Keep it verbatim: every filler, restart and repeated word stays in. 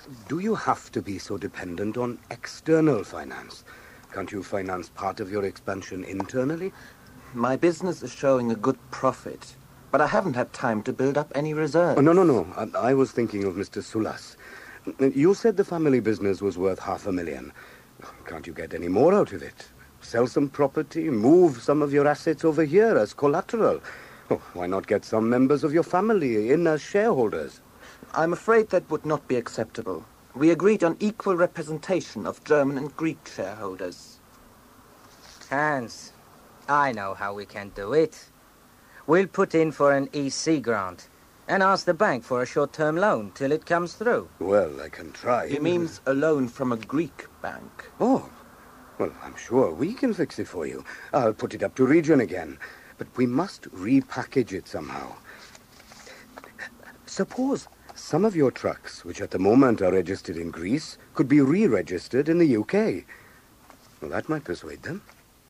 Do you have to be so dependent on external finance? Can't you finance part of your expansion internally? My business is showing a good profit, but I haven't had time to build up any reserves. Oh, no, no, no. I, I was thinking of Mister Sulas. You said the family business was worth half a million. Can't you get any more out of it? Sell some property, move some of your assets over here as collateral. Oh, why not get some members of your family in as shareholders? I'm afraid that would not be acceptable. We agreed on equal representation of German and Greek shareholders. Hans, I know how we can do it. We'll put in for an E C grant and ask the bank for a short-term loan till it comes through. Well, I can try. He means a loan from a Greek bank. Oh, well, I'm sure we can fix it for you. I'll put it up to Region again. But we must repackage it somehow. Suppose some of your trucks, which at the moment are registered in Greece, could be re-registered in the U K. Well, that might persuade them.